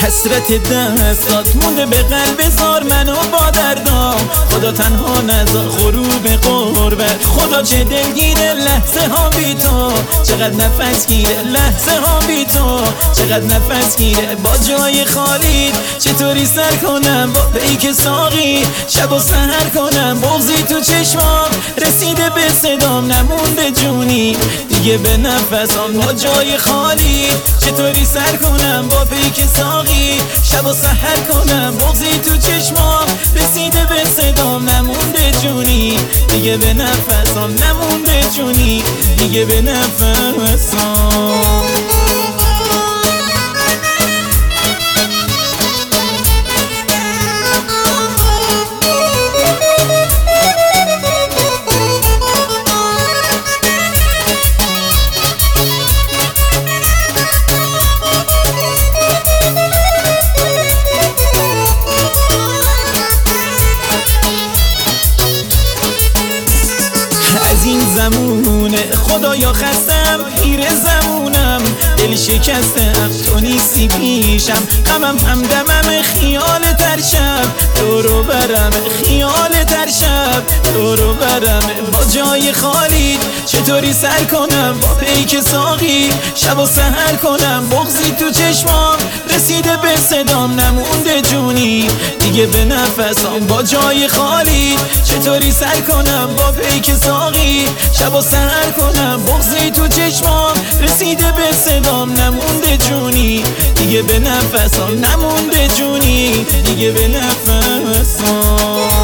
حسرت دستات مونده به قلب زار منو با دردام. خدا تنها نذار غروب قربت، خدا چه دلگیره لحظه ها بی تو، چقدر نفس گیره لحظه ها بی تو، چقدر نفس گیره با جای خالی. چطوری سر کنم با پیک ساقی، شب و سحر کنم بغضی تو چشمام، رسیده به صدام نمونده جونی دیگه به نفسام با جای خالی. چطوری سر کنم با پیک ساقی، شب و سحر کنم بغضی تو چشمام، رسیده به صدام نمونده جونی دیگه به نفسام، نمونده جونی دیگه به نفسام. این زمونه خدایا خستم پیر زمونم، دل شکستم تو نیستی پیشم، غمم همدمم خیال تر شب، دورو برم خیال تر شب، دورو برم با جای خالی. چطوری سر کنم با پیک ساقی، شب و سحر کنم بغضی تو چشمام، رسیده به صدام نمونده جونی دیگه به نفسام با جای خالی. چطوری سر کنم با پیک ساقی، شب و سحر کنم بغضی تو چشمام، رسیده به صدام نمونده جونی دیگه به نفسام، نمونده جونی دیگه به نفسام.